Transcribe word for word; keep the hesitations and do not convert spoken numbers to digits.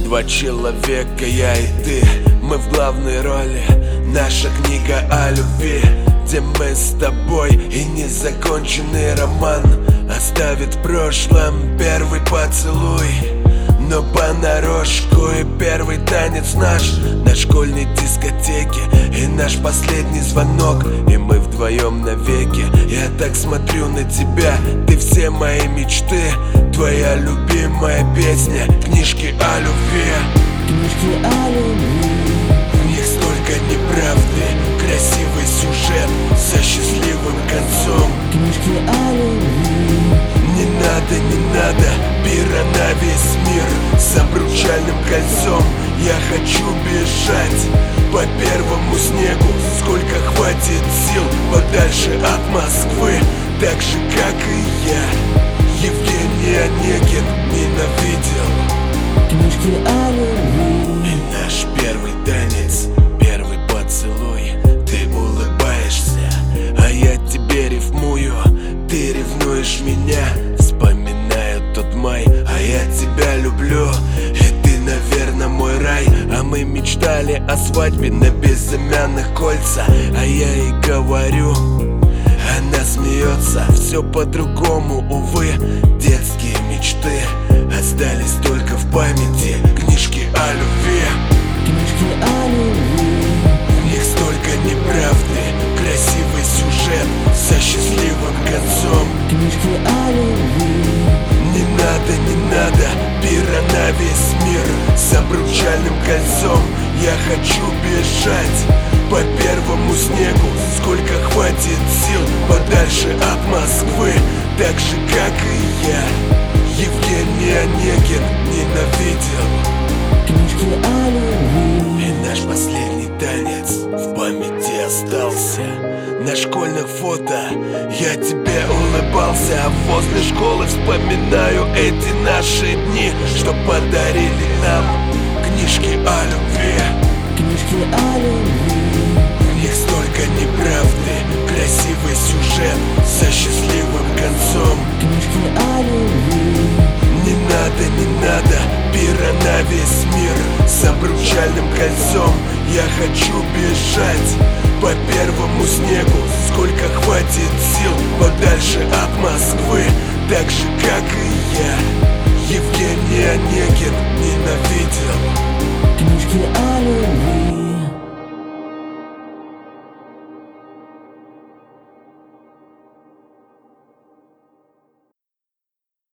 Два человека, я и ты, мы в главной роли. Наша книга о любви, где мы с тобой и незаконченный роман. Оставит в прошлом первый поцелуй, но понарошку и первый танец наш на школьной дискотеке, и наш последний звонок, и мы вдвоем навеки. Я так смотрю на тебя, ты все мои мечты, твоя любимая песня, книжки о любви. Книжки о любви. В них столько неправды, красивый сюжет со счастливым концом. Книжки о любви. Не надо, не надо пира на весь мир с обручальным кольцом. Я хочу бежать по первому снегу, сколько хватит сил, подальше от Москвы, так же как и я. Евгений Онегин ненавидел. Книжки о любви. И наш первый танец, первый поцелуй. Ты улыбаешься, а я тебе рифмую. Ты ревнуешь меня, вспоминаю тот май, а я тебя люблю, и ты, наверное, мой рай. А мы мечтали о свадьбе на безымянных кольца, а я ей говорю, она смеется. Все по-другому, увы, детские мечты остались только в памяти. Книжки о любви. Книжки о любви. В них столько неправды, красивый сюжет со счастливым концом. Книжки о любви. Не надо, не надо пира на весь мир с обручальным кольцом. Я хочу бежать по первому снегу, сколько хватит сил, подальше от Москвы, так же как и я. Евгений Онегин ненавидел. Книжки о любви. И наш последний танец в памяти остался. На школьных фото я тебе улыбался, а возле школы вспоминаю эти наши дни, что подарили нам книжки о любви. Книжки о любви. В них столько неправды, красивый сюжет со счастливым концом. Книжки о любви. Не надо, не надо пира на весь мир с обручальным кольцом. Я хочу бежать по первому снегу, сколько хватит сил, подальше от Москвы, так же как и я. Евгений Онегин ненавидел. Книжки о любви.